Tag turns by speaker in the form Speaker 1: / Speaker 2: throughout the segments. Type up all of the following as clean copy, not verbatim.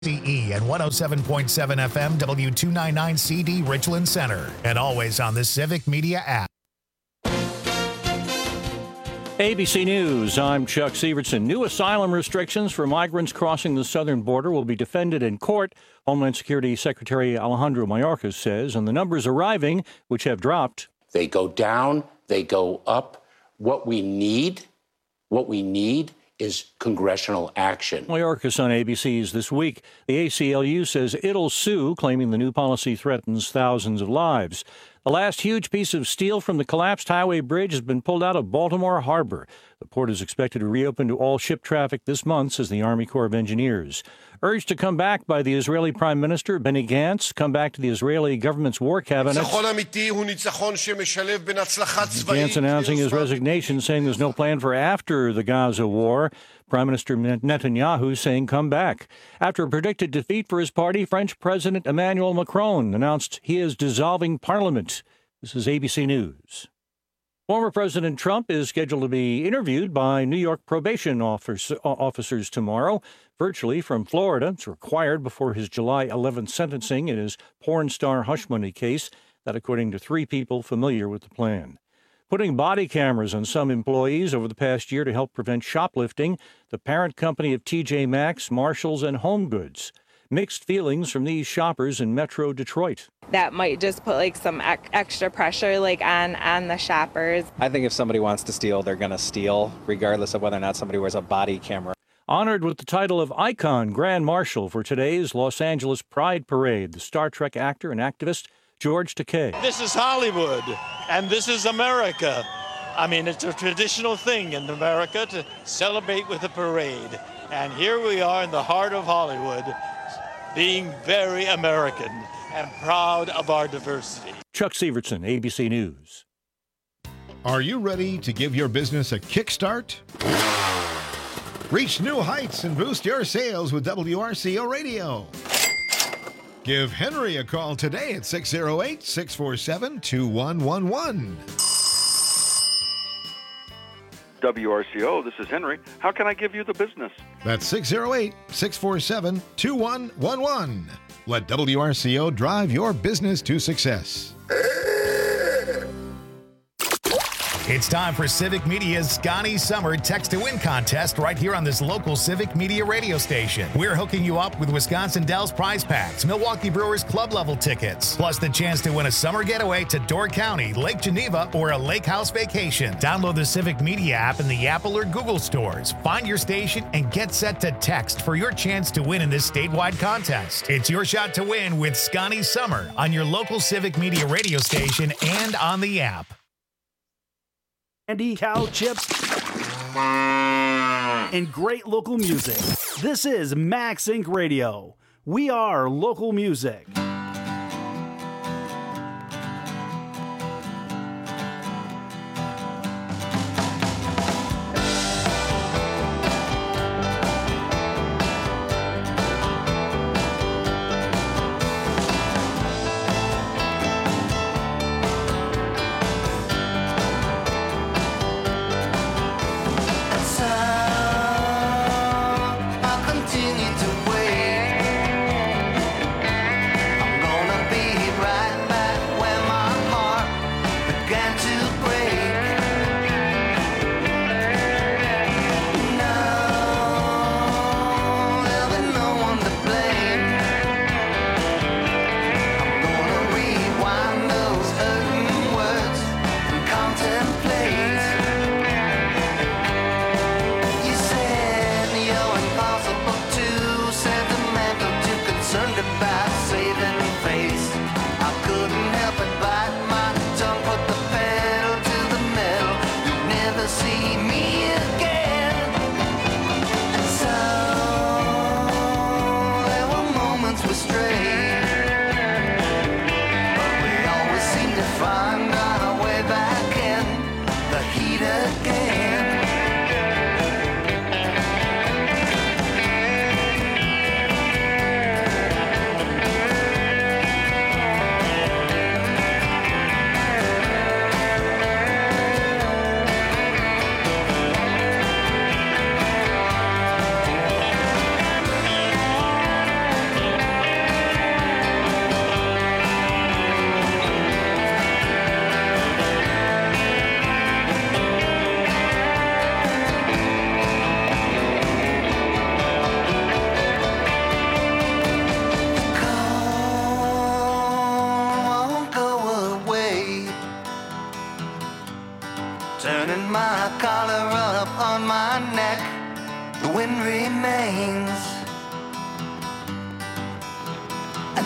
Speaker 1: CE and 107.7 FM W299CD Richland Center, and always on the Civic Media app.
Speaker 2: ABC News, I'm Chuck Severson. New asylum restrictions for migrants crossing the southern border will be defended in court, Homeland Security Secretary Alejandro Mayorkas says, and the numbers arriving, which have dropped.
Speaker 3: They go down, they go up. What we need is congressional action.
Speaker 2: Mayorkas on ABC's This Week. The ACLU says it'll sue, claiming the new policy threatens thousands of lives. The last huge piece of steel from the collapsed highway bridge has been pulled out of Baltimore Harbor. The port is expected to reopen to all ship traffic this month, says the Army Corps of Engineers. Urged to come back by the Israeli Prime Minister Benny Gantz, come back to the Israeli government's war cabinet. Gantz announcing his resignation, saying there's no plan for after the Gaza war. Prime Minister Netanyahu saying come back. After a predicted defeat for his party, French President Emmanuel Macron announced he is dissolving parliament. This is ABC News. Former President Trump is scheduled to be interviewed by New York probation officers tomorrow, virtually from Florida. It's required before his July 11th sentencing in his porn star hush money case, that according to three people familiar with the plan. Putting body cameras on some employees over the past year to help prevent shoplifting, the parent company of TJ Maxx, Marshalls, and Home Goods. Mixed feelings from these shoppers in Metro Detroit.
Speaker 4: That might just put some extra pressure on the shoppers.
Speaker 5: I think if somebody wants to steal, they're going to steal, regardless of whether or not somebody wears a body camera.
Speaker 2: Honored with the title of Icon Grand Marshal for today's Los Angeles Pride Parade, the Star Trek actor and activist George Takei.
Speaker 6: This is Hollywood, and this is America. I mean, it's a traditional thing in America to celebrate with a parade. And here we are in the heart of Hollywood, being very American and proud of our diversity.
Speaker 2: Chuck Severson, ABC News.
Speaker 7: Are you ready to give your business a kickstart? Reach new heights and boost your sales with WRCO Radio. Give Henry a call today at 608-647-2111.
Speaker 8: WRCO, this is Henry. How can I give you the business?
Speaker 7: That's 608-647-2111. Let WRCO drive your business to success.
Speaker 1: It's time for Civic Media's Scotty Summer Text to Win contest right here on this local Civic Media radio station. We're hooking you up with Wisconsin Dells prize packs, Milwaukee Brewers club level tickets, plus the chance to win a summer getaway to Door County, Lake Geneva, or a lake house vacation. Download the Civic Media app in the Apple or Google stores. Find your station and get set to text for your chance to win in this statewide contest. It's your shot to win with Scotty Summer on your local Civic Media radio station and on the app.
Speaker 9: Candy, cow chips, and great local music. This is Max Inc. Radio. We are local music.
Speaker 10: I'll continue to wait.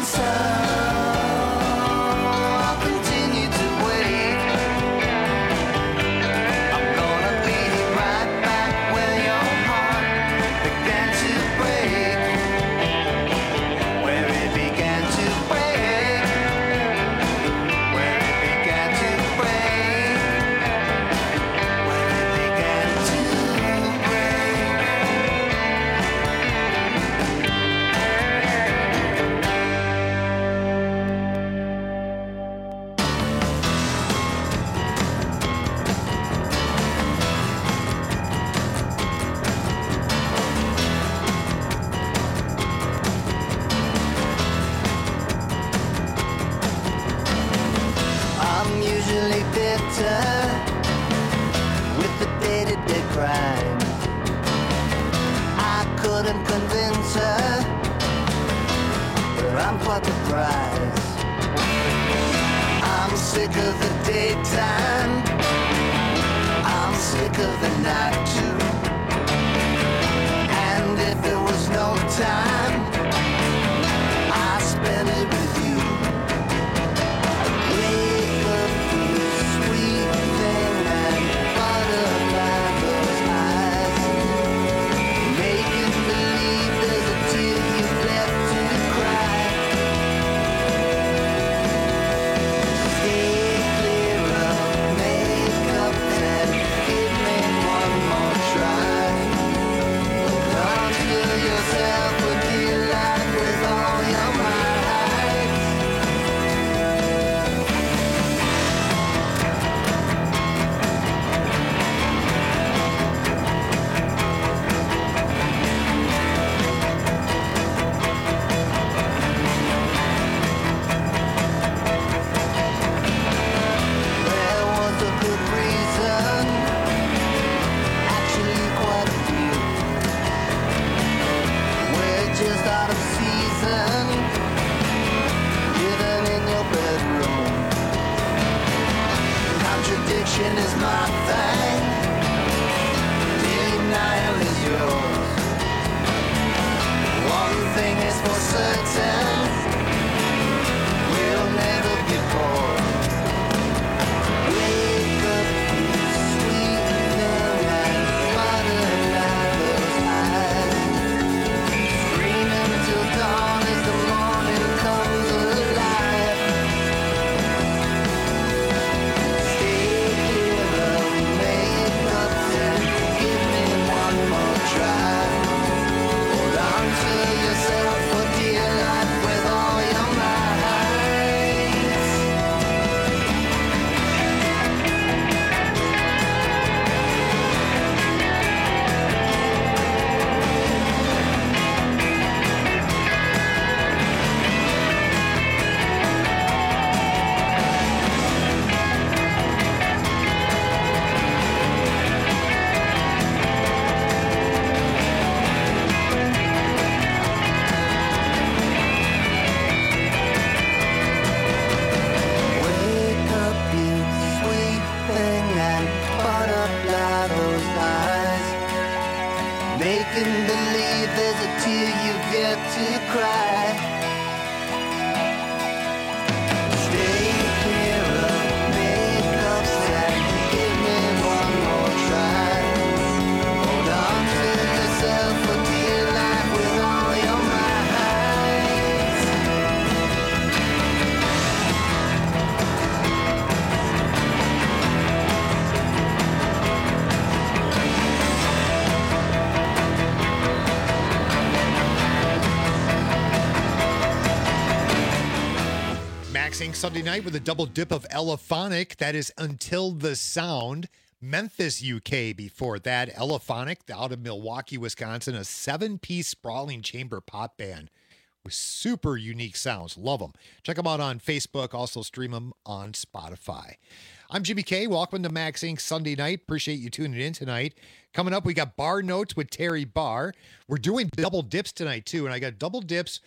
Speaker 10: Sunday night with a double dip of Elephonic. That is Until the Sound. Memphis, UK before that. Elephonic out of Milwaukee, Wisconsin. A 7-piece sprawling chamber pop band with super unique sounds. Love them. Check them out on Facebook. Also stream them on Spotify. I'm Jimmy K. Welcome to Max Inc. Sunday night. Appreciate you tuning in tonight. Coming up, we got Bar Notes with Terry Barr. We're doing double dips tonight, too. And I got double dips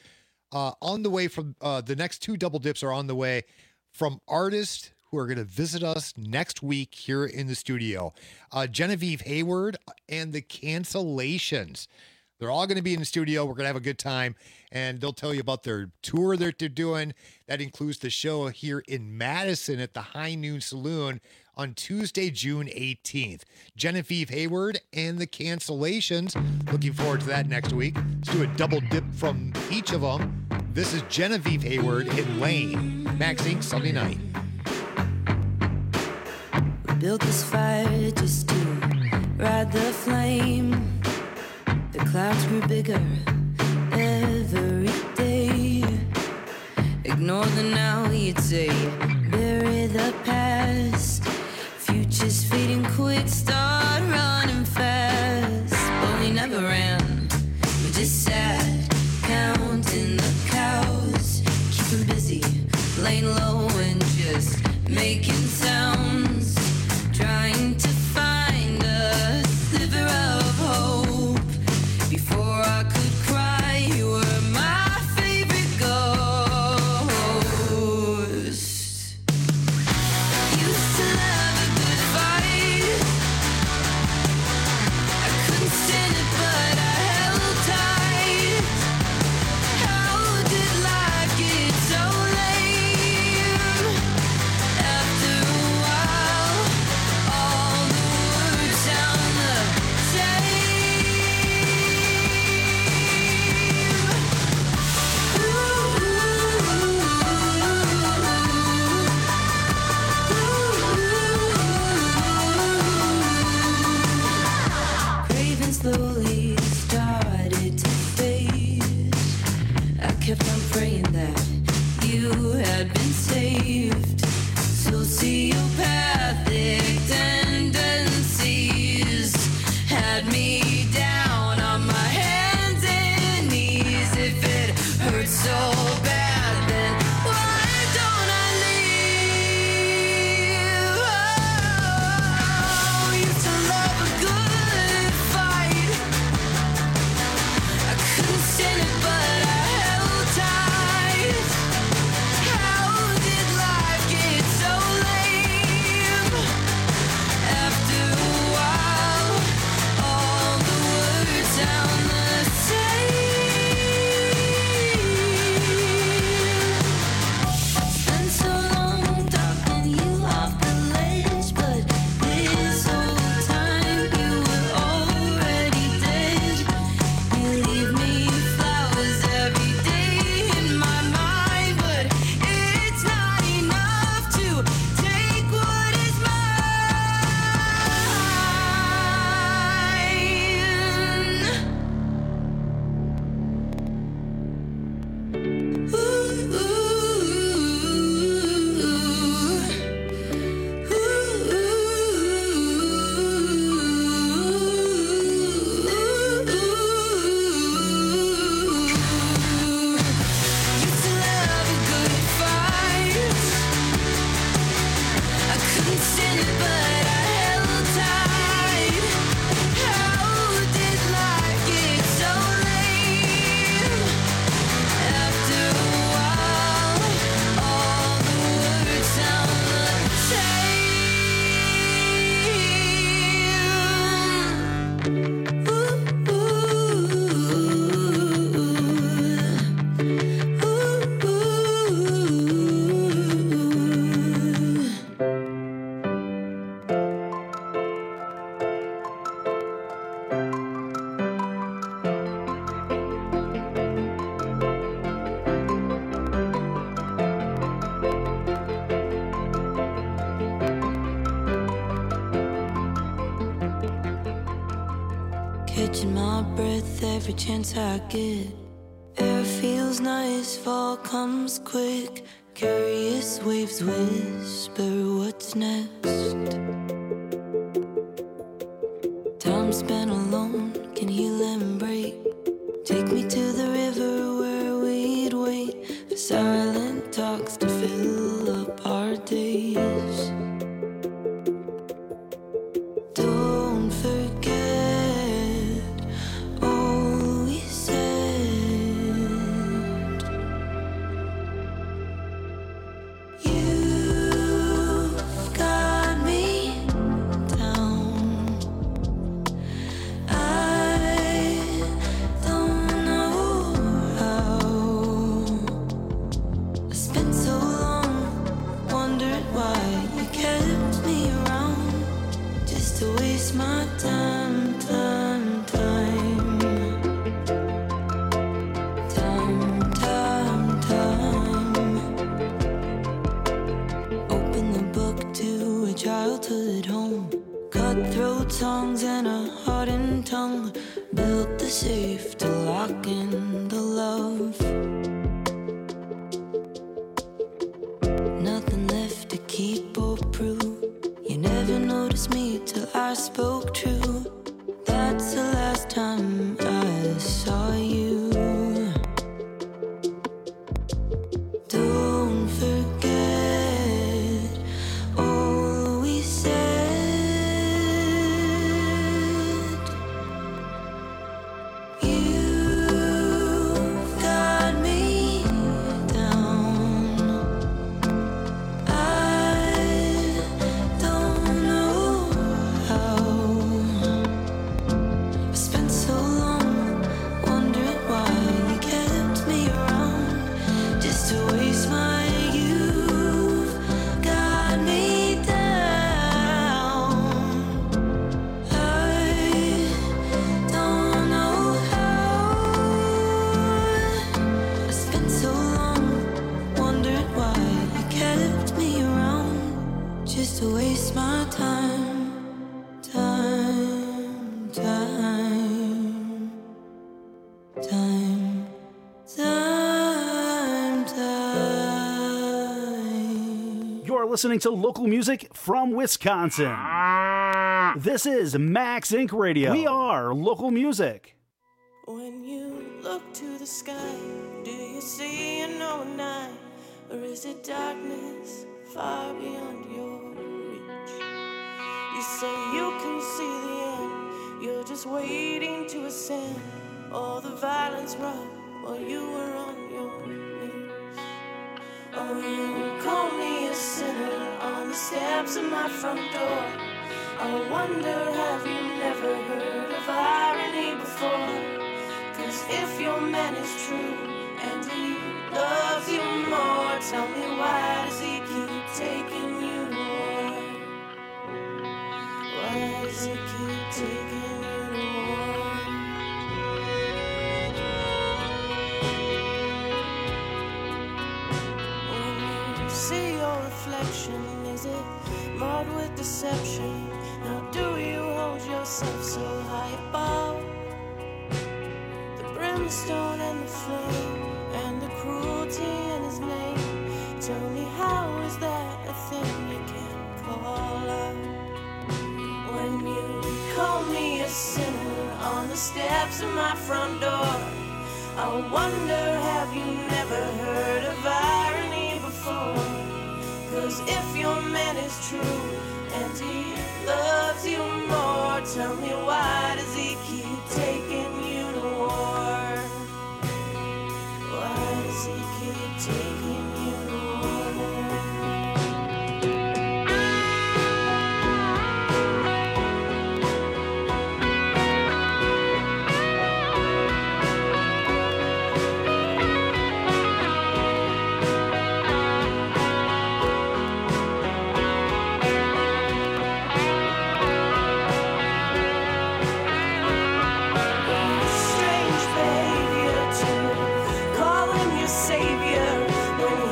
Speaker 10: on the way from the next 2 double dips are on the way from artists who are going to visit us next week here in the studio. Genevieve Hayward and the Cancellations. They're all going to be in the studio. We're going to have a good time, and they'll tell you about their tour that they're doing. That includes the show here in Madison at the High Noon Saloon on Tuesday, June 18th. Genevieve Hayward and the Cancellations. Looking forward to that next week. Let's do a double dip from each of them. This is Genevieve Hayward and Lane. Max Inc. Sunday night.
Speaker 11: We built this fire just to ride the flame. The clouds grew bigger every day. Ignore the now, you'd say. Bury the past. Future's fading quick, start running fast. But we never ran, we just sat, counting the cows. Keeping busy, laying low and just making sounds. Trying to find a sliver of hope. Before I could cry, you were my favorite ghost. Used to love a good fight. I couldn't stand it, but I held tight. How did life get so lame? After a while, all the words sound the same. Craving slowly started to fade. I kept on praying that you had been saved. Sociopathic tendencies had me down on my hands and knees. If it hurts so bad, then why don't I leave? Oh, used to love a good fight. I couldn't stand it, but I held tight. How did life get so lame? After a while, all the words sound the same. Spent so long talking you off the ledge, but this whole time you were already dead. You leave me flowers every day in my mind, but it's not enough to take what is Used to love a good fight. I couldn't stand it, but I held tight. How did life get so lame? After a while, all the words sound the catching my breath every chance I get. Air feels nice, fall comes quick. Curious waves whisper what's next. Time spent alone can heal and break. Take me to the river where we'd wait for silent talks to fill up our days. Don't forget all we said. You've got me down. I songs and a heart and tongue. Built the safe to lock in the love. Nothing left to keep or prove. You never noticed me till I spoke true. That's the last time I saw you. Don't forget all we said. You've got me down. I don't know how. I spent so long wondering why you kept me around, just to waste my youth. Got me down. I don't know how. I spent so long wondering why you kept me around, just to waste my time. Time, time, time, time, time.
Speaker 9: You're listening to local music from Wisconsin. This is Max Inc. Radio. We are local music.
Speaker 12: When you look to the sky, do you see an old night? Or is it darkness far beyond your reach? You say you can see the end, you're just waiting to ascend. All the violence wrought while you were on your knees. Oh, you call me a sinner on the steps of my front door. I wonder, have you never heard of irony before? 'Cause if your man is true and he loves you more, tell me, why does he keep taking you to war? Why does he keep taking you to war? When you see your reflection, is it marred with deception? Now do you hold yourself so high above the brimstone and the flame and the cruelty in his name? Tell me, how is that a thing you can call love? When you call me a sinner on the steps of my front door, I wonder, have you never heard of irony before? 'Cause if your man is true and he loves you more, tell me, why does he keep taking you to war? Why does he keep taking you to war? Strange behavior to call him your savior when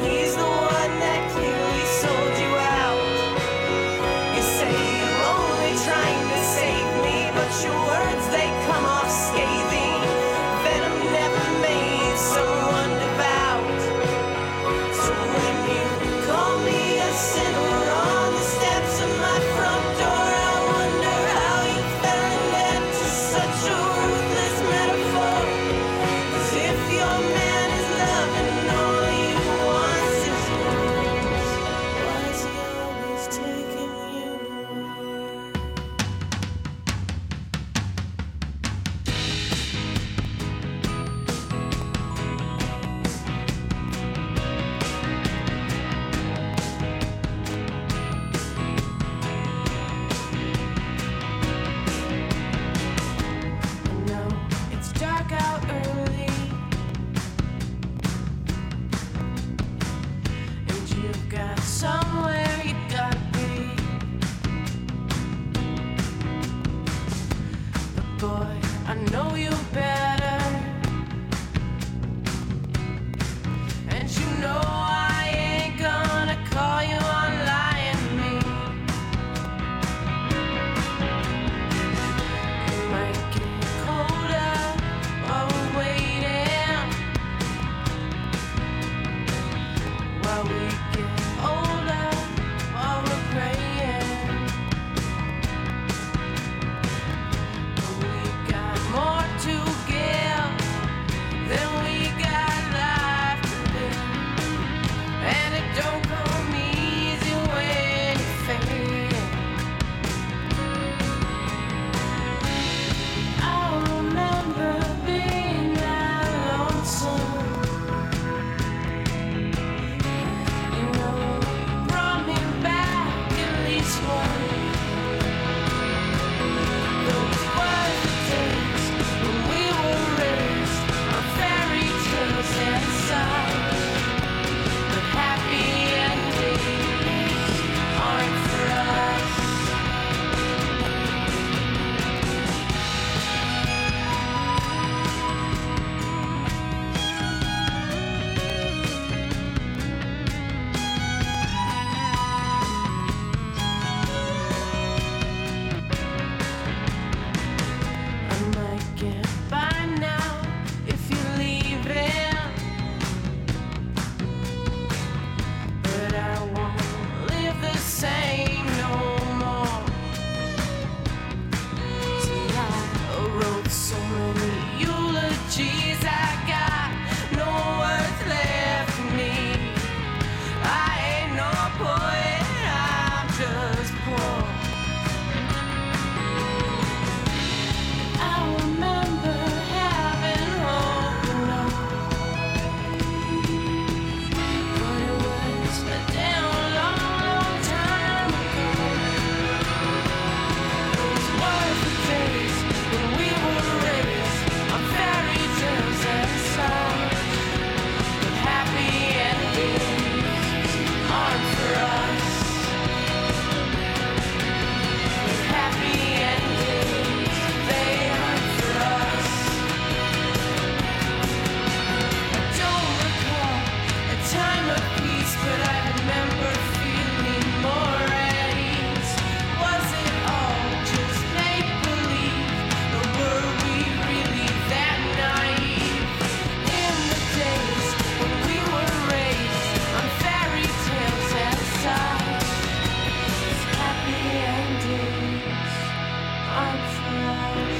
Speaker 12: but I remember feeling more at ease. Was it all just make-believe, or were we really that naive? In the days when we were raised on fairy tales and sighs, these happy endings aren't for us.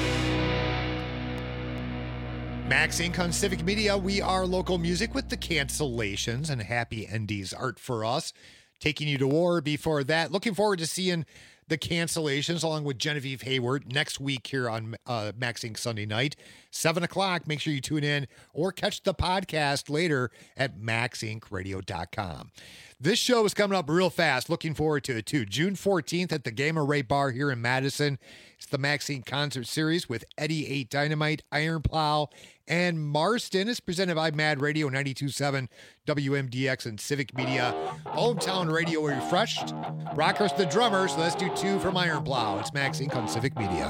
Speaker 10: Max Inc. on Civic Media. We are local music with the cancellations, and happy endies art for us. Taking you to war before that. Looking forward to seeing the cancellations along with Genevieve Hayward next week here on Max Inc. Sunday night, 7 o'clock. Make sure you tune in or catch the podcast later at maxincradio.com. This show is coming up real fast. Looking forward to it too. June 14th at the Gamma Ray Bar here in Madison. It's the Max Inc. concert series with Eddie 8 Dynamite, Iron Plow, and Marston. Is presented by Mad Radio 92.7 WMDX and Civic Media. Hometown radio refreshed. Rockers the drummers. Let's do 2 from Iron Plow. It's Max Inc. on Civic Media.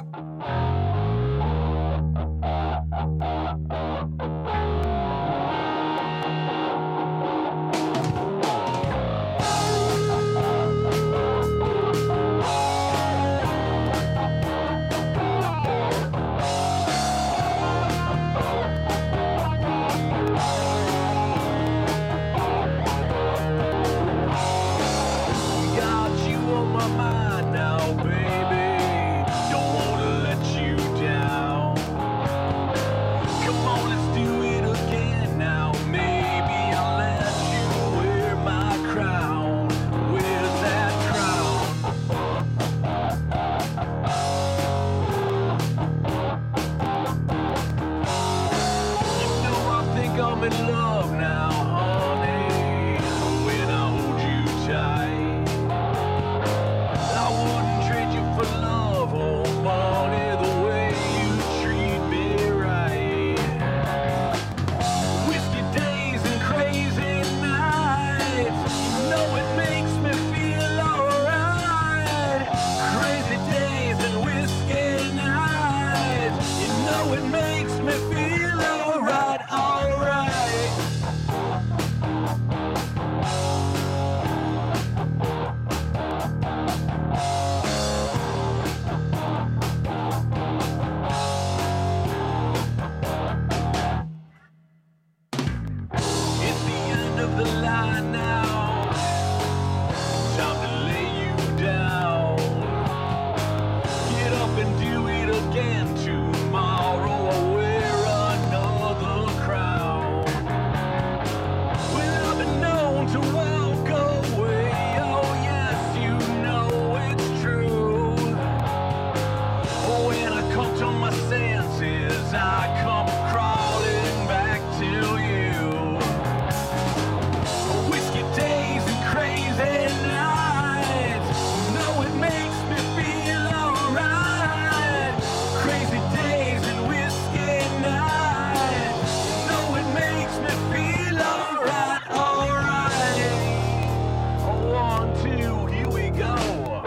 Speaker 13: Got you on my mind now, baby. Don't wanna let you down. Come on, let's do it again now. Maybe I'll let you wear my crown. Where's that crown? You know I think I'm in love now, honey. When I hold you tight, I wouldn't trade you for love or money the way you treat me right. Whiskey days and crazy nights, you know it makes me feel alright. Crazy days and whiskey nights, you know it makes me feel alright, alright. It's the end of the line now. Time to lay you down. Get up and do it again tomorrow. Or wear another crown. Well, I've been known to walk away. Oh, yes, you know it's true. When I come to my senses, I come crawling back to you. Whiskey days and crazy nights, know it makes me feel alright. Crazy days and whiskey nights, know it makes me feel alright, alright. 1, 2, here we go.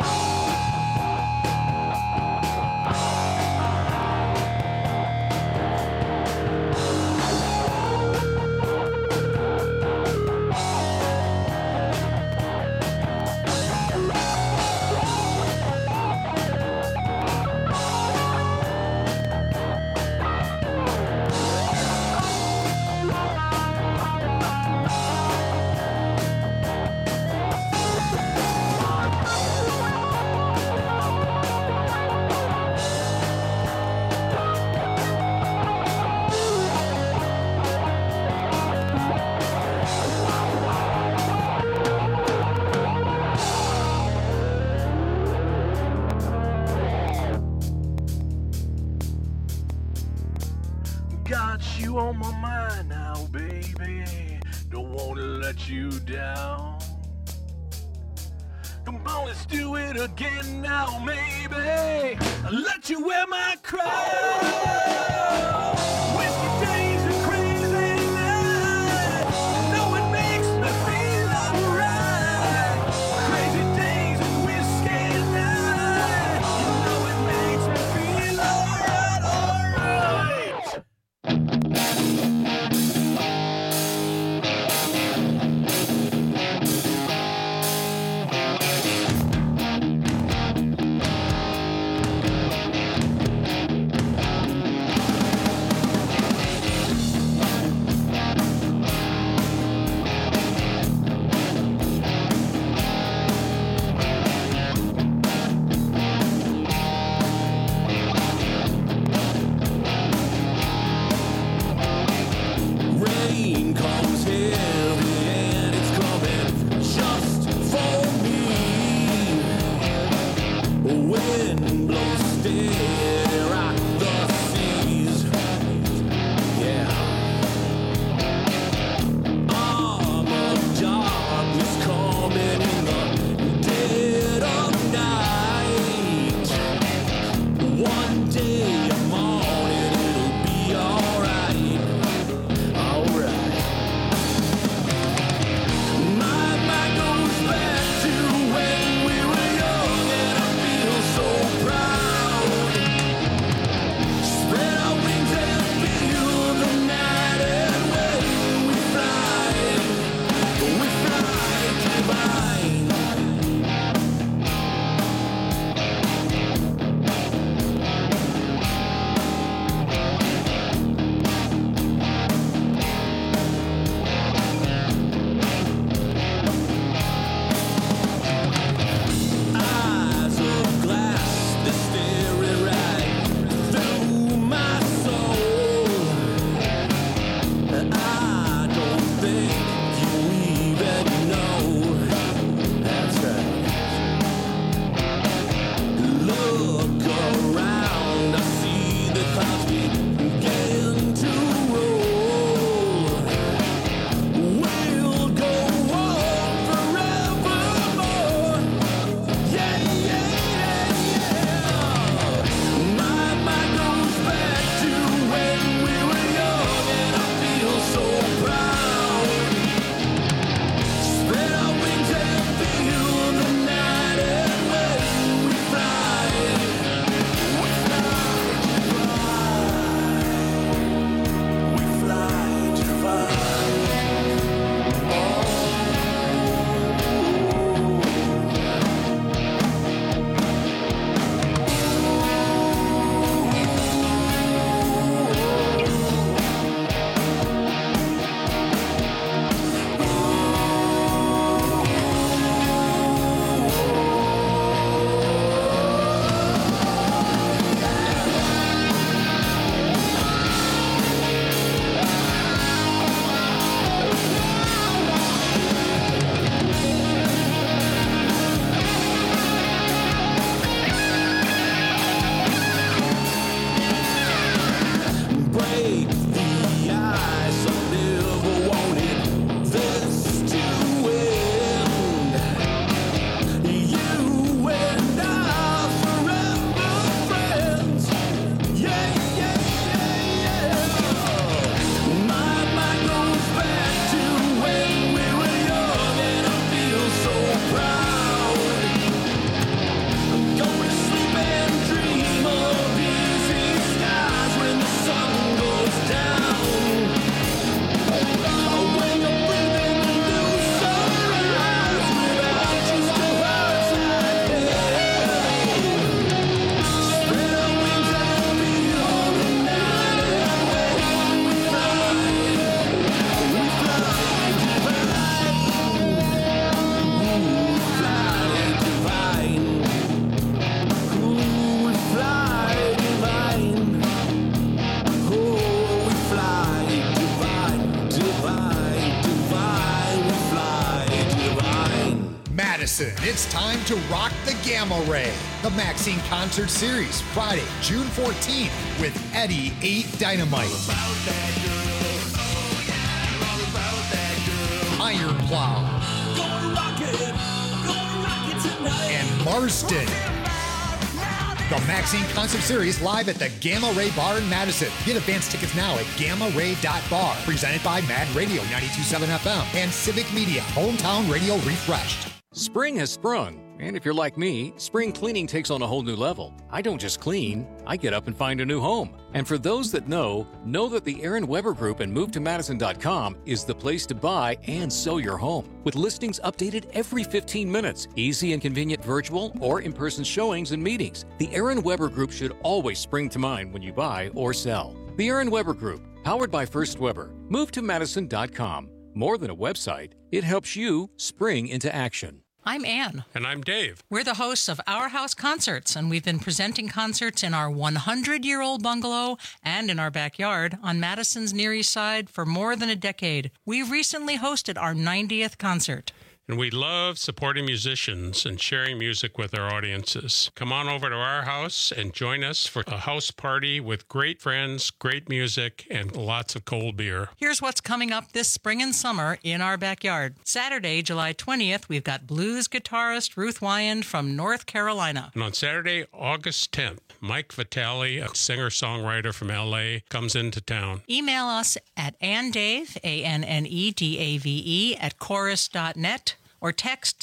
Speaker 13: Got you on my mind now, baby. Don't wanna let you down. Come on, let's do it again now, maybe. I'll let you wear my crown. Whiskey days and crazy nights, know it makes me feel alright. Crazy days and whiskey nights, you know it makes me feel alright, alright.
Speaker 10: Madison, it's time to rock the Gamma Ray. The Maxine Concert Series, Friday, June 14th, with Eddie 8 Dynamite. Iron Plow. And Marston. The Maxine Concert Series live at the Gamma Ray Bar in Madison. Get advance tickets now at gammaray.bar. Presented by Mad Radio 92.7 FM and Civic Media, Hometown Radio Refreshed.
Speaker 14: Spring has sprung, and if you're like me, spring cleaning takes on a whole new level. I don't just clean, I get up and find a new home. And for those that know that the Aaron Weber Group and MoveToMadison.com is the place to buy and sell your home. With listings updated every 15 minutes, easy and convenient virtual or in-person showings and meetings, the Aaron Weber Group should always spring to mind when you buy or sell. The Aaron Weber Group, powered by First Weber. MoveToMadison.com. More than a website, it helps you spring into action.
Speaker 15: I'm Ann.
Speaker 16: And I'm Dave.
Speaker 15: We're the hosts of Our House Concerts, and we've been presenting concerts in our 100-year-old bungalow and in our backyard on Madison's Near East Side for more than a decade. We recently hosted our 90th concert.
Speaker 16: And we love supporting musicians and sharing music with our audiences. Come on over to our house and join us for a house party with great friends, great music, and lots of cold beer.
Speaker 15: Here's what's coming up this spring and summer in our backyard. Saturday, July 20th, we've got blues guitarist Ruth Wyand from North Carolina.
Speaker 16: And on Saturday, August 10th, Mike Vitale, a singer-songwriter from L.A., comes into town.
Speaker 15: Email us at ANNEDAVE, ANNEDAVE, at chorus.net. or text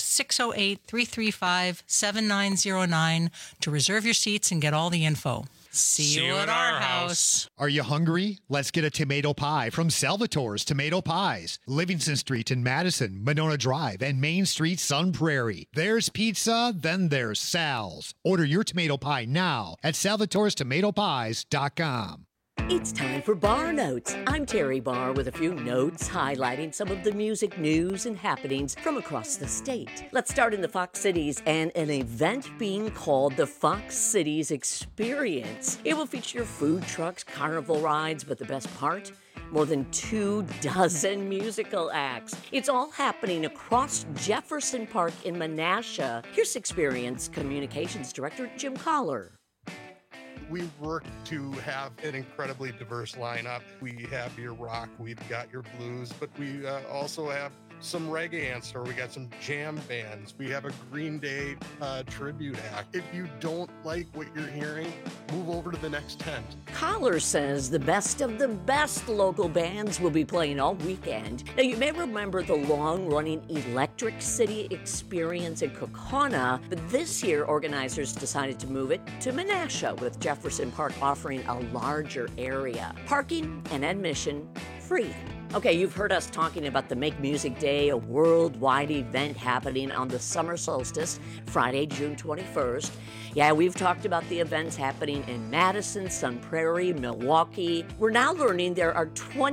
Speaker 15: 608-335-7909 to reserve your seats and get all the info. See you at our house.
Speaker 10: Are you hungry? Let's get a tomato pie from Salvatore's Tomato Pies. Livingston Street in Madison, Monona Drive, and Main Street, Sun Prairie. There's pizza, then there's Sal's. Order your tomato pie now at salvatorestomatopies.com.
Speaker 17: It's time for Bar Notes. I'm Terry Barr with a few notes highlighting some of the music news and happenings from across the state. Let's start in the Fox Cities and an event being called the Fox Cities Experience. It will feature food trucks, carnival rides, but the best part? More than 24 musical acts. It's all happening across Jefferson Park in Menasha. Here's Experience Communications Director Jim Collar.
Speaker 18: We work to have an incredibly diverse lineup. We have your rock, we've got your blues, but we also have some reggae in store. We got some jam bands. We have a Green Day tribute act. If you don't like what you're hearing, move over to the next tent.
Speaker 17: Collar says the best of the best local bands will be playing all weekend. Now, you may remember the long-running Electric City Experience in Kokona, but this year organizers decided to move it to Menasha, with Jefferson Park offering a larger area. Parking and admission free. Okay, you've heard us talking about the Make Music Day, a worldwide event happening on the summer solstice, Friday, June 21st. Yeah, we've talked about the events happening in Madison, Sun Prairie, Milwaukee. We're now learning there are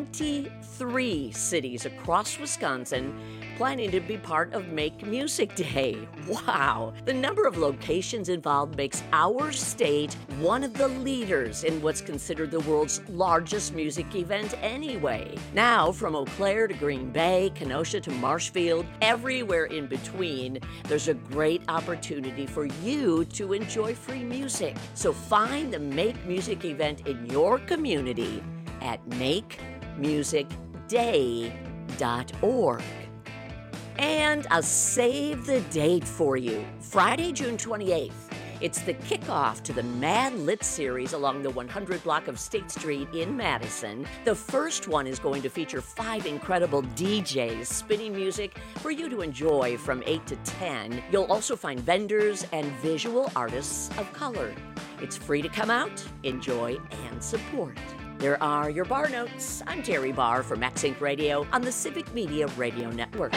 Speaker 17: 23 cities across Wisconsin planning to be part of Make Music Day. Wow! The number of locations involved makes our state one of the leaders in what's considered the world's largest music event anyway. Now, from Eau Claire to Green Bay, Kenosha to Marshfield, everywhere in between, there's a great opportunity for you to enjoy free music. So find the Make Music event in your community at makemusicday.org. And I'll save the date for you. Friday, June 28th. It's the kickoff to the Mad Lit series along the 100 block of State Street in Madison. The first one is going to feature 5 incredible DJs spinning music for you to enjoy from 8 to 10. You'll also find vendors and visual artists of color. It's free to come out, enjoy, and support. There are your Bar Notes. I'm Terry Barr for Max Inc. Radio on the Civic Media Radio Network.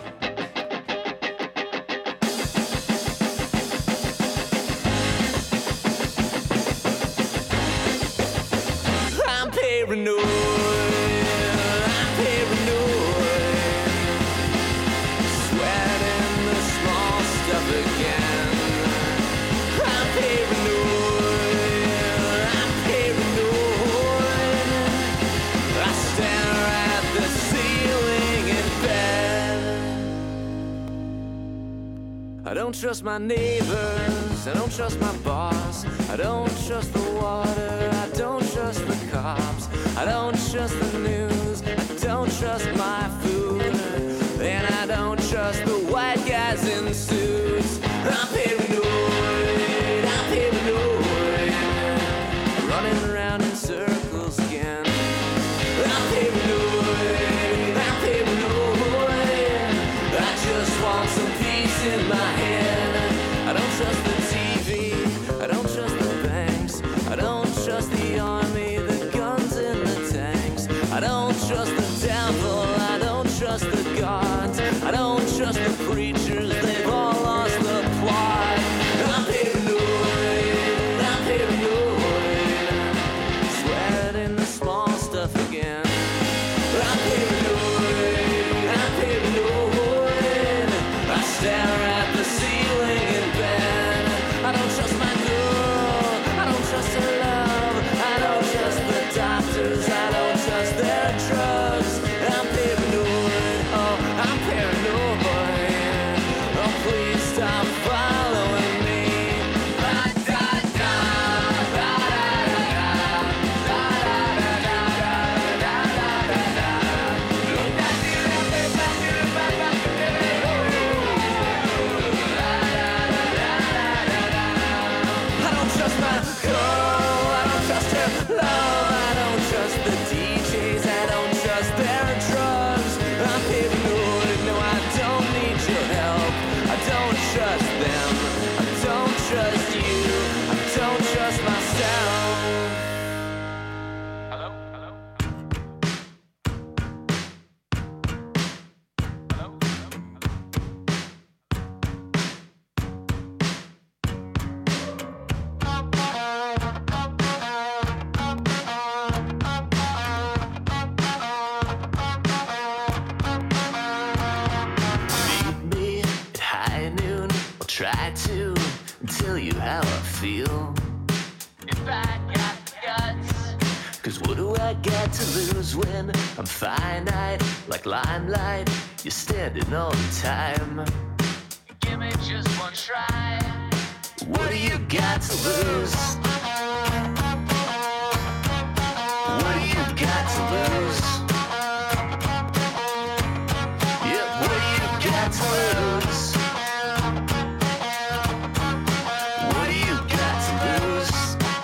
Speaker 13: I'm paranoid. I'm paranoid. Sweating the small stuff again. I'm paranoid. I'm paranoid. I stare at the ceiling in bed.
Speaker 19: don't trust my neighbors, I don't trust my boss, I don't trust the water, I don't trust the cops, I don't trust the news, I don't trust my food, and I don't trust the white guys in suits. I'm paranoid, running around in circles again. I'm paranoid, I just want some peace in my head. I don't trust the TV, I don't trust the banks, I don't trust the army, the guns and the tanks. I don't trust the devil, I don't trust the gods, I don't trust the preachers, they've all lost the plot. I'm paranoid, sweating in the small stuff again. I'm paranoid, I stare at the ceiling in bed. I don't trust my girl, I don't trust her love, I don't trust the doctors, I don't trust their drugs. I'm paranoid, oh, I'm paranoid. Oh, please stop following me. I don't trust my girl, I don't trust her love, I don't trust the DJs, I don't trust their drugs. I'm paranoid, no, I don't need your help. I don't trust them, I don't trust you, I don't trust myself. Meet me at high noon, I'll try to tell you how I feel. If I got the guts, 'cause what do I got to lose when I'm finite, like limelight, you're standing all the time. Give me just one try. What do you got to lose? What do you got to lose? Yeah, what do you got to lose? What do you got to lose?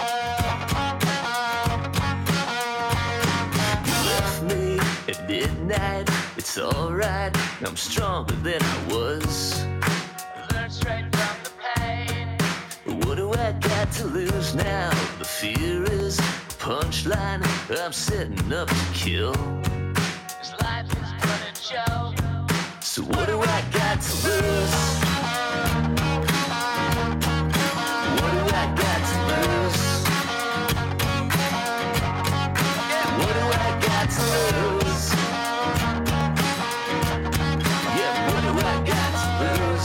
Speaker 19: You left me at midnight, it's alright, I'm stronger than I was. I learned straight from the pain. What do I got to lose now? The fear is a punchline, I'm setting up to kill. This life is but a joke. So what do I got to lose? What do I got to lose? What do I got to lose? Yeah, what do I got to lose?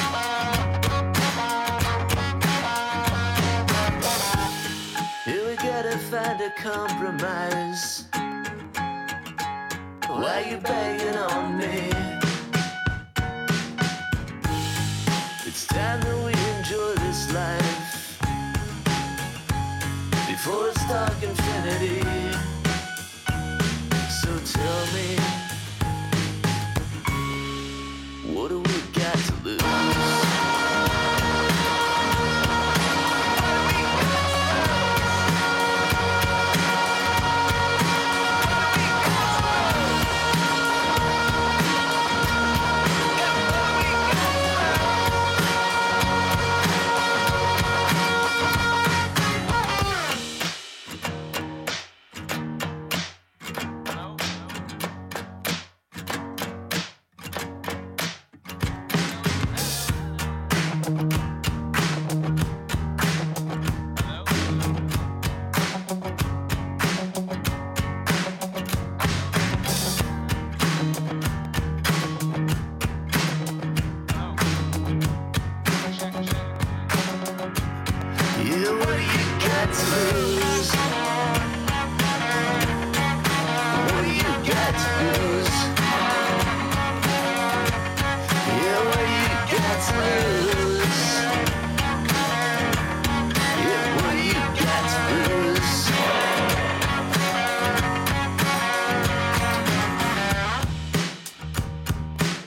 Speaker 19: Here we gotta find a compromise. Why you begging on me? It's time that we enjoy this life before it's dark infinity. So tell me, what do we got to lose?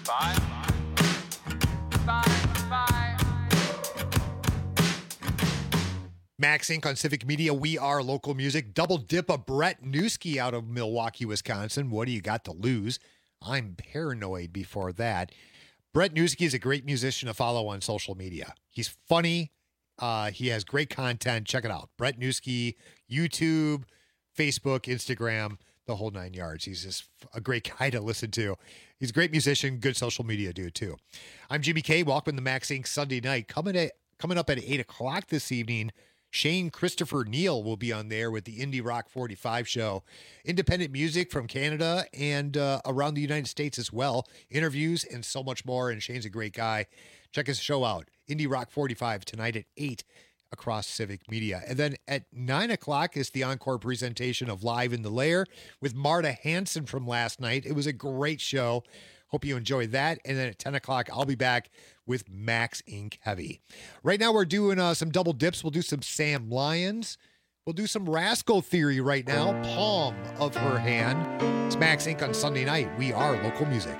Speaker 10: Max Inc. on Civic Media. We are local music. Double dip of Brett Newski out of Milwaukee, Wisconsin. What do you got to lose? I'm paranoid before that. Brett Newski is a great musician to follow on social media. He's funny. He has great content. Check it out. Brett Newski, YouTube, Facebook, Instagram, the whole 9 yards. He's just a great guy to listen to. He's a great musician, good social media dude, too. I'm Jimmy K. Welcome to Max Inc. Sunday night. Coming up at 8 o'clock this evening, Shane Christopher Neal will be on there with the Indie Rock 45 show. Independent music from Canada and around the United States as well. Interviews and so much more. And Shane's a great guy. Check his show out. Indie Rock 45 tonight at 8 across Civic Media. And then at 9 o'clock is the encore presentation of Live in the Lair with Marta Hanson from last night. It was a great show. Hope you enjoyed that. And then at 10 o'clock, I'll be back with Max Inc. Heavy. Right now, we're doing some double dips. We'll do some Sam Lyons. We'll do some Rascal Theory right now. Palm of Her Hand. It's Max Inc. on Sunday night. We are local music.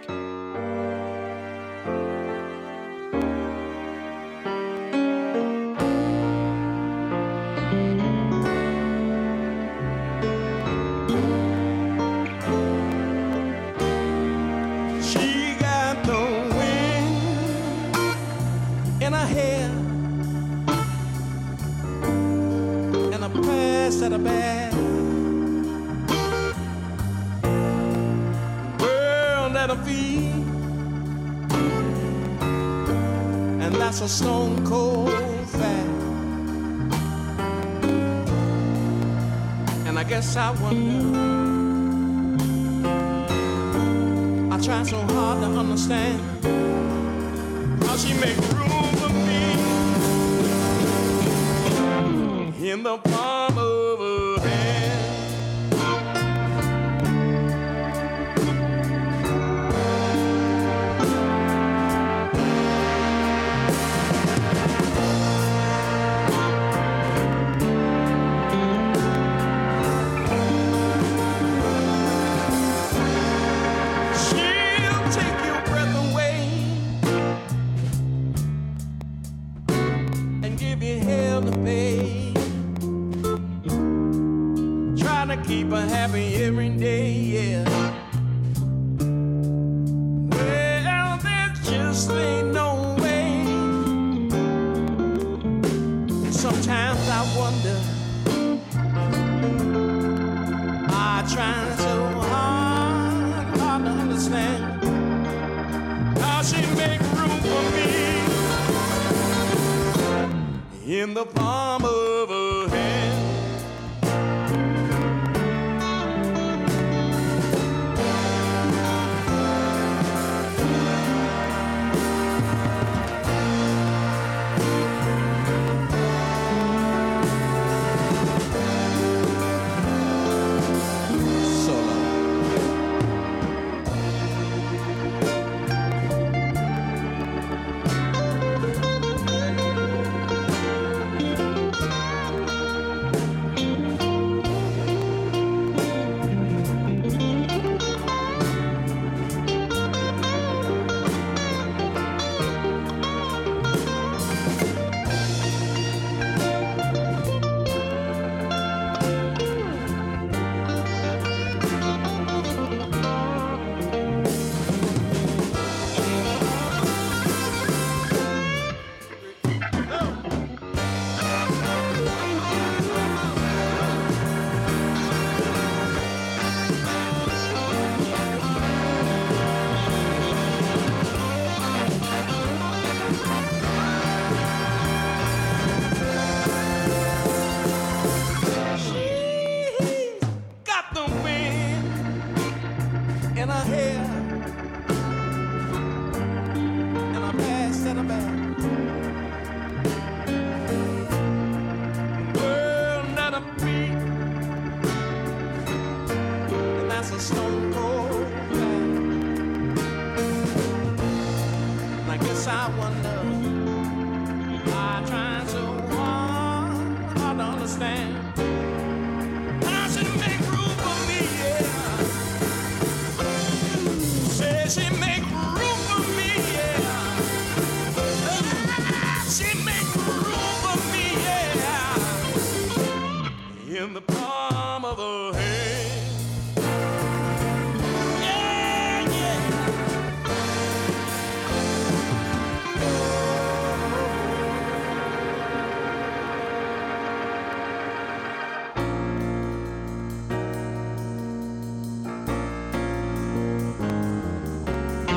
Speaker 12: At a bad world at a feet, and that's a stone cold fact. And I guess I wonder, I try so hard to understand how she make room for me in the palm of her hand. She'll take your breath away and give you hell to pay. Keep her happy every day, yeah. Well, there just ain't no way. Sometimes I wonder, I try so hard to understand how she make room for me in the palm of her hand. I wonder, I try so hard to understand how she make room for me, yeah. Say she make room for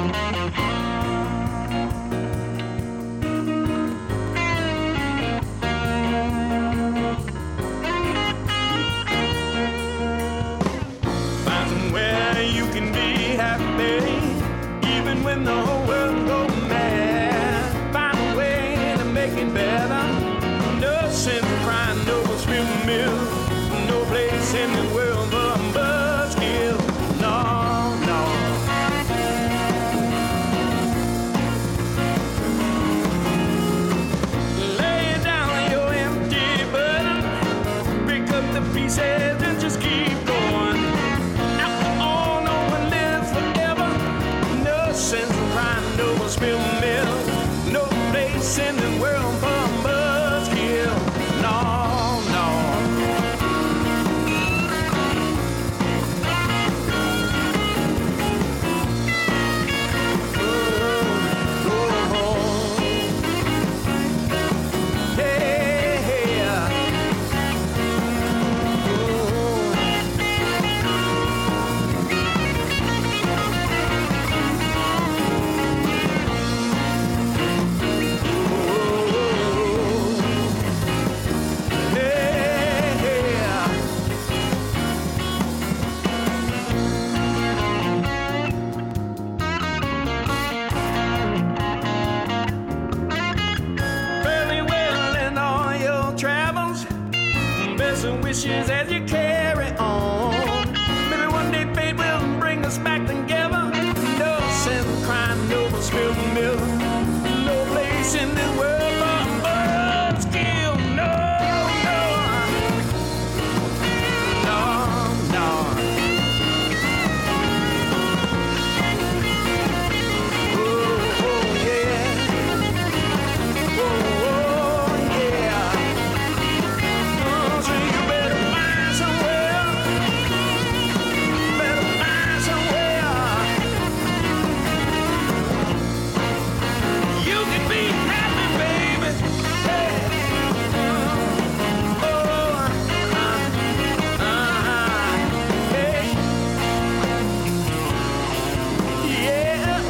Speaker 13: Find somewhere you can be happy, even when the whole world goes mad. Find a way to make it better. No sense in crying over spilled milk. No place in the world for a buzzkill. No, no. Lay down your empty burden. Pick up the pieces and just keep going. After all, no one lives forever. No sense in crying over spilled milk. No place in the world for a buzzkill. No, no. Fairly well in all your travels. Best of wishes as you carry on. Maybe one day fate will bring us back together. No sense in crying over spilled milk. No place in the world for a buzzkill. No, no. No, no. Oh, oh, yeah. Oh, yeah. So you better find somewhere. Better find somewhere. You can be happy, baby. Hey. Hey. Yeah.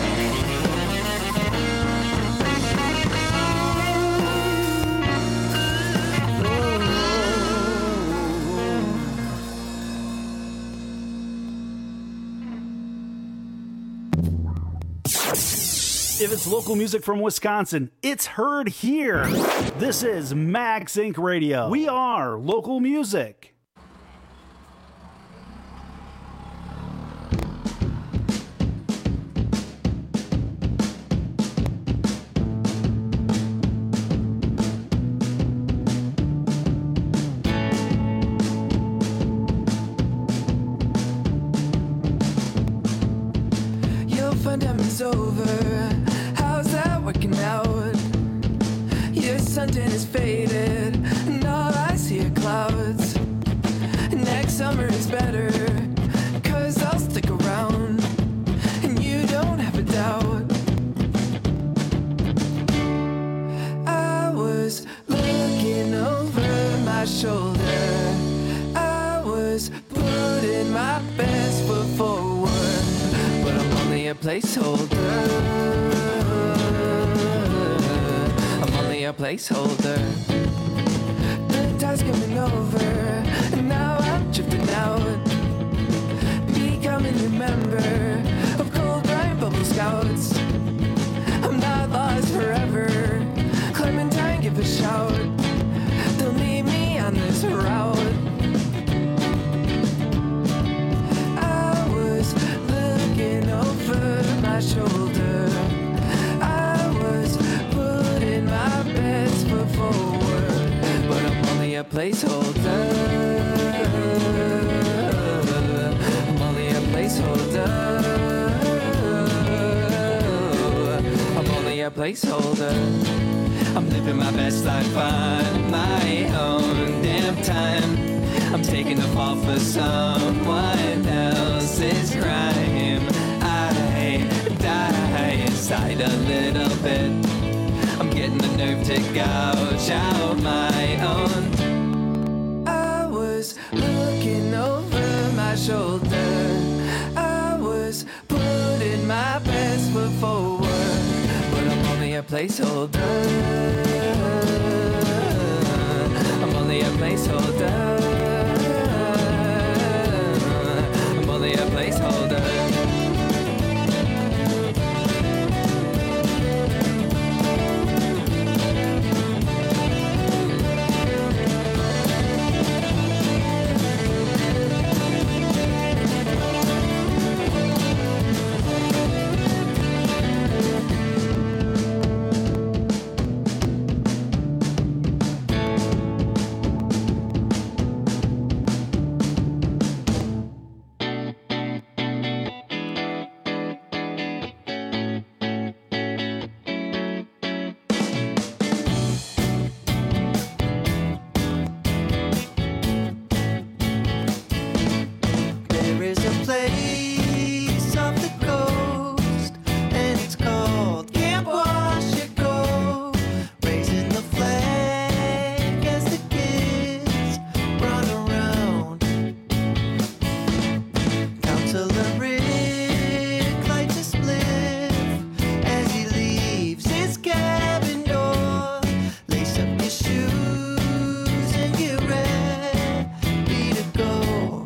Speaker 9: If it's local music from Wisconsin, it's heard here. This is Max Inc. Radio. We are local music.
Speaker 12: Your fun time is over. How's that working out? Your suntan is faded, and all I see are clouds. Next summer is better, 'cause I'll stick around, and you don't have a doubt. I was looking over my shoulder. I was putting my best foot forward, but I'm only a placeholder. I'm only a placeholder. The tide's coming over, and now I'm drifting out, becoming a member of Cold Brine Bubble Scouts. I'm not lost forever. Clementine, give a shout. They'll meet me on this route. I was looking over my shoulder. I was putting my best foot forward, but I'm only a placeholder. I'm only a placeholder. I'm only a placeholder. I'm living my best life on my own damn time. I'm taking the fall for someone else's crime. I die inside a little bit. I'm getting the nerve to gouge out my own. I was looking over my shoulder. I was putting my best
Speaker 19: foot forward, but I'm only a placeholder. I'm only a placeholder. I'm only a placeholder. There is a place off the coast, and it's called Camp Washago, raising the flag as the kids run around. Counselor Rick lights a spliff as he leaves his cabin door. Lace up your shoes and get ready to go.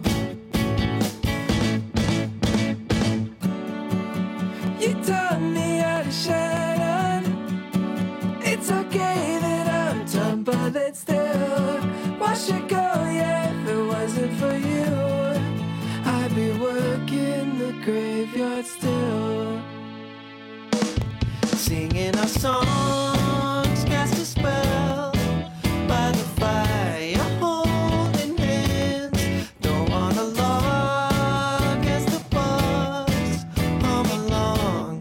Speaker 19: You taught me how to shine on. It's okay that I'm done, but still, wash it go, yeah. If it wasn't for you, I'd be working the graveyard still. Singing our songs, cast a spell by the fire, holding hands. Don't wanna log as the bus hum along.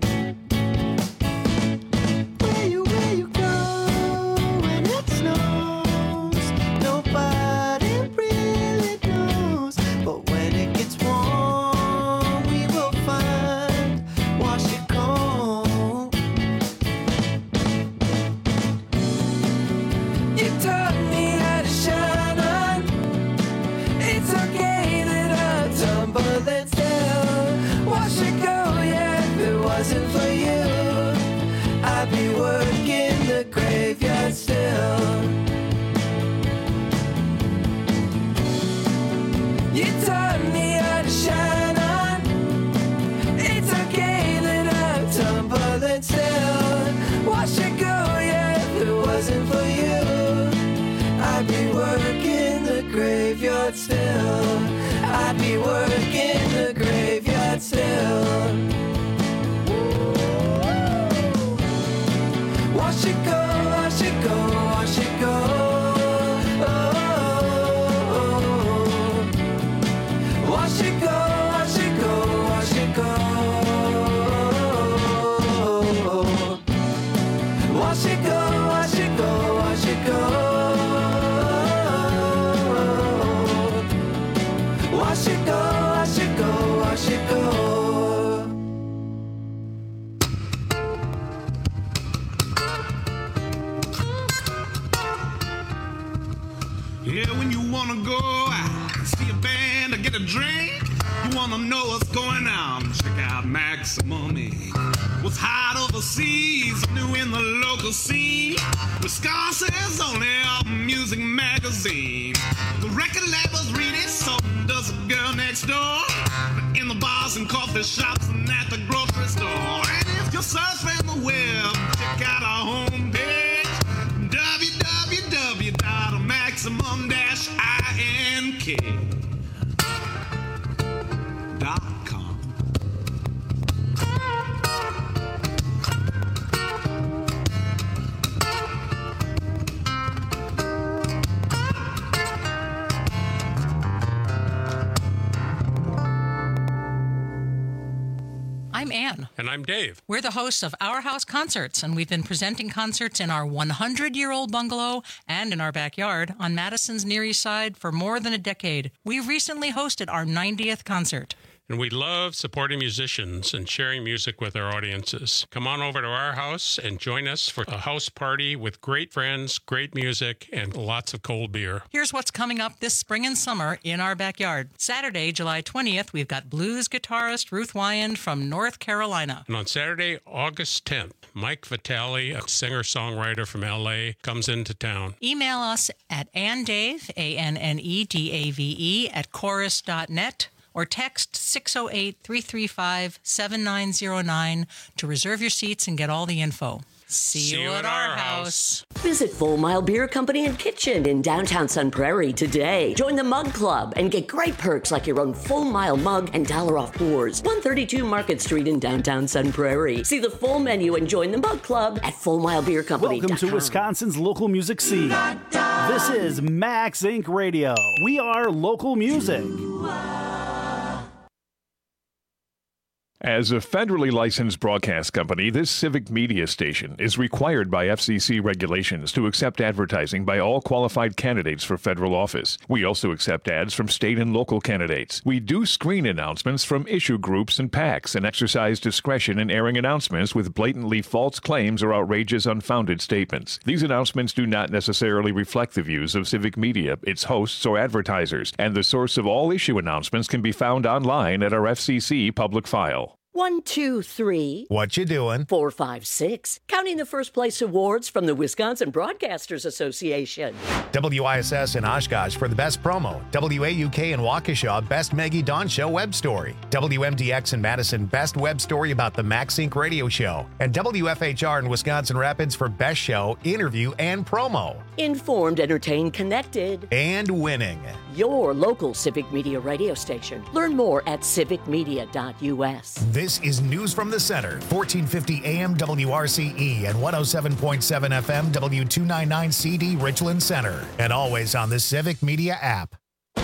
Speaker 19: Where you go when it snows? Nobody really knows. But when it gets warm, we will find Washington. You taught me how to shine on. It's okay that I'm tumbling still. Wash it go, yeah. If it wasn't for you, I'd be working the graveyard still. You taught me how to shine on. It's okay that I'm tumbling still. Wash it go, yeah. If it wasn't for you, I'd be working the graveyard still. I'd be working the graveyard still. Wash it go, wash it go, wash it go. Oh, oh, oh. Wash it go, wash it go, wash it go. Wash it go, wash it go, wash it go. Wash it go, wash it go, wash it go.
Speaker 20: Yeah, when you wanna go out, see a band or get a drink, you wanna know what's going on, check out Maximum Inc. What's hot overseas, new in the local scene, Wisconsin's only music magazine. The record labels read it, so does the girl next door. In the bars and coffee shops and at the grocery store. And if you're surfing the web, check out our homepage, www.maximum-ink.com.
Speaker 15: I'm Ann.
Speaker 16: And I'm Dave.
Speaker 15: We're the hosts of Our House Concerts, and we've been presenting concerts in our 100-year-old bungalow and in our backyard on Madison's Near East Side for more than a decade. We recently hosted our 90th concert.
Speaker 16: And we love supporting musicians and sharing music with our audiences. Come on over to our house and join us for a house party with great friends, great music, and lots of cold beer.
Speaker 15: Here's what's coming up this spring and summer in our backyard. Saturday, July 20th, we've got blues guitarist Ruth Wyand from North Carolina.
Speaker 16: And on Saturday, August 10th, Mike Vitale, a singer-songwriter from L.A., comes into town.
Speaker 15: Email us at annedave, ANNEDAVE, at chorus.net. or text 608-335-7909 to reserve your seats and get all the info. See you at our house.
Speaker 17: Visit Full Mile Beer Company and Kitchen in downtown Sun Prairie today. Join the Mug Club and get great perks like your own Full Mile mug and $1 off pours. 132 Market Street in downtown Sun Prairie. See the full menu and join the Mug Club at FullMileBeerCompany.com.
Speaker 9: Welcome to Wisconsin's local music scene. This is Max Inc. Radio. We are local music.
Speaker 21: As a federally licensed broadcast company, this civic media station is required by FCC regulations to accept advertising by all qualified candidates for federal office. We also accept ads from state and local candidates. We do screen announcements from issue groups and PACs and exercise discretion in airing announcements with blatantly false claims or outrageous, unfounded statements. These announcements do not necessarily reflect the views of civic media, its hosts, or advertisers, and the source of all issue announcements can be found online at our FCC public file.
Speaker 17: 1, 2, 3.
Speaker 1: What you doing?
Speaker 17: 4, 5, 6. Counting the first place awards from the Wisconsin Broadcasters Association.
Speaker 1: WISS in Oshkosh for the best promo. WAUK in Waukesha, best Maggie Dawn Show web story. WMDX in Madison, best web story about the Max Inc. radio show. And WFHR in Wisconsin Rapids for best show, interview, and promo.
Speaker 17: Informed, entertained, connected.
Speaker 1: And winning.
Speaker 17: Your local civic media radio station. Learn more at civicmedia.us.
Speaker 1: This is News from the Center, 1450 AM WRCE and 107.7 FM W299CD Richland Center. And always on the Civic Media app.